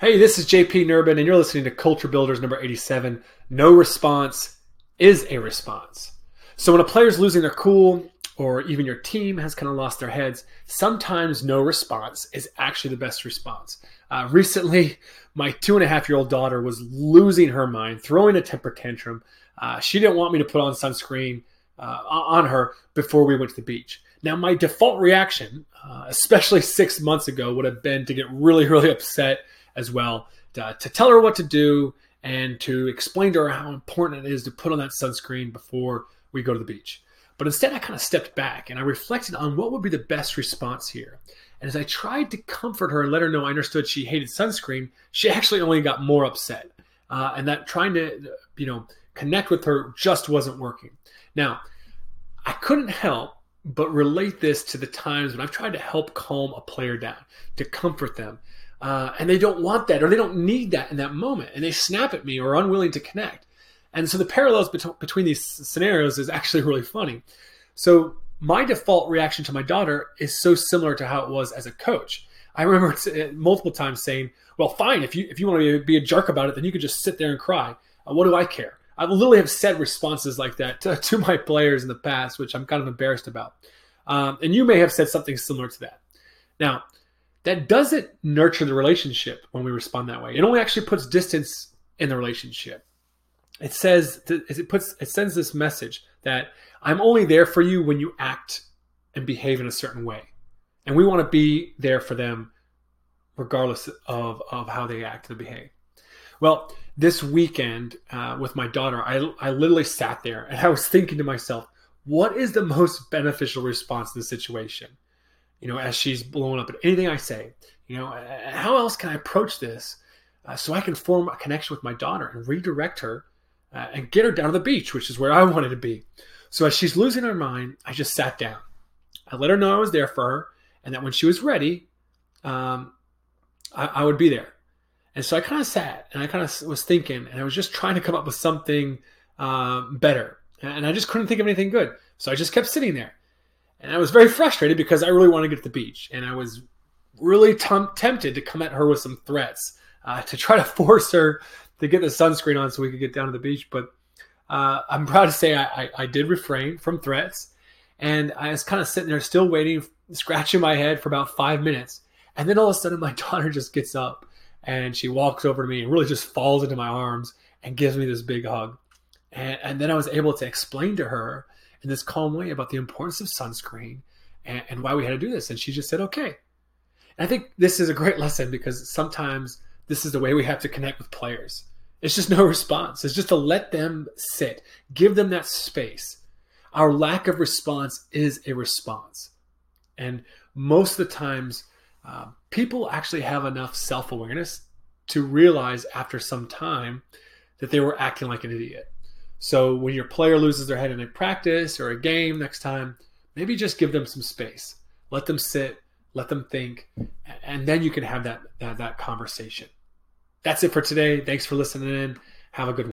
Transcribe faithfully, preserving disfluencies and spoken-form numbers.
Hey, this is J P Nerbun, and you're listening to Culture Builders number eighty-seven. No response is a response. So when a player's losing their cool, or even your team has kind of lost their heads, sometimes no response is actually the best response. Uh, recently, my two and a half year old daughter was losing her mind, throwing a temper tantrum. Uh, she didn't want me to put on sunscreen uh, on her before we went to the beach. Now, my default reaction, uh, especially six months ago, would have been to get really, really upset as well, to, to tell her what to do and to explain to her how important it is to put on that sunscreen before we go to the beach. But instead, I kind of stepped back and I reflected on what would be the best response here. And as I tried to comfort her and let her know I understood she hated sunscreen, she actually only got more upset. Uh, and that trying to, you know, connect with her just wasn't working. Now, I couldn't help but relate this to the times when I've tried to help calm a player down, to comfort them. Uh, and they don't want that, or they don't need that in that moment. And they snap at me or are unwilling to connect. And so the parallels bet- between these scenarios is actually really funny. So my default reaction to my daughter is so similar to how it was as a coach. I remember t- multiple times saying, well, fine, if you if you want to be a jerk about it, then you could just sit there and cry. Uh, what do I care? I literally have said responses like that to, to my players in the past, which I'm kind of embarrassed about. Um, and you may have said something similar to that. Now, that doesn't nurture the relationship when we respond that way. It only actually puts distance in the relationship. It says, it puts, it sends this message that I'm only there for you when you act and behave in a certain way. And we want to be there for them regardless of, of how they act and behave. Well, this weekend uh, with my daughter, I, I literally sat there and I was thinking to myself, what is the most beneficial response to the situation? You know, as she's blowing up at anything I say, you know, how else can I approach this uh, so I can form a connection with my daughter and redirect her uh, and get her down to the beach, which is where I wanted to be. So as she's losing her mind, I just sat down. I let her know I was there for her and that when she was ready, um, I, I would be there. And so I kind of sat and I kind of was thinking, and I was just trying to come up with something um, better. And I just couldn't think of anything good. So I just kept sitting there. And I was very frustrated because I really wanted to get to the beach. And I was really t- tempted to come at her with some threats uh, to try to force her to get the sunscreen on so we could get down to the beach. But uh, I'm proud to say I, I, I did refrain from threats. And I was kind of sitting there still waiting, scratching my head for about five minutes. And then all of a sudden my daughter just gets up and she walks over to me and really just falls into my arms and gives me this big hug. And, and then I was able to explain to her in this calm way about the importance of sunscreen and, and why we had to do this. And she just said, okay. And I think this is a great lesson because sometimes this is the way we have to connect with players. It's just no response. It's just to let them sit, give them that space. Our lack of response is a response. And most of the times, uh, people actually have enough self-awareness to realize after some time that they were acting like an idiot. So when your player loses their head in a practice or a game next time, maybe just give them some space. Let them sit, let them think, and then you can have that, that, that conversation. That's it for today. Thanks for listening in. Have a good one.